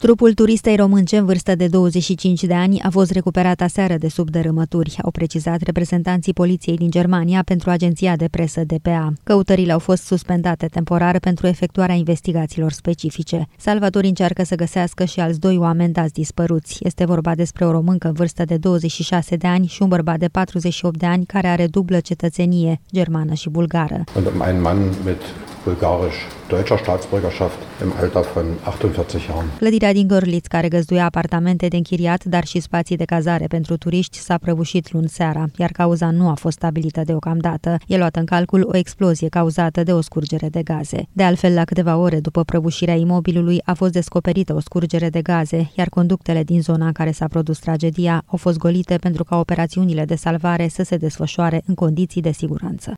Trupul turistei românce în vârstă de 25 de ani a fost recuperat aseară de sub dărâmături, au precizat reprezentanții poliției din Germania pentru agenția de presă DPA. Căutările au fost suspendate temporar pentru efectuarea investigațiilor specifice. Salvatori încearcă să găsească și alți 2 oameni dați dispăruți. Este vorba despre o româncă în vârstă de 26 de ani și un bărbat de 48 de ani care are dublă cetățenie, germană și bulgară. Un Mann mit bulgarisch-deutscher Staatsbürgerschaft im Alter von 48 Jahren. Clădirea din Görlitz, care găzduia apartamente de închiriat, dar și spații de cazare pentru turiști, s-a prăbușit luni seara, iar cauza nu a fost stabilită deocamdată. E luată în calcul o explozie cauzată de o scurgere de gaze. De altfel, la câteva ore după prăbușirea imobilului, a fost descoperită o scurgere de gaze, iar conductele din zona în care s-a produs tragedia au fost golite pentru ca operațiunile de salvare să se desfășoare în condiții de siguranță.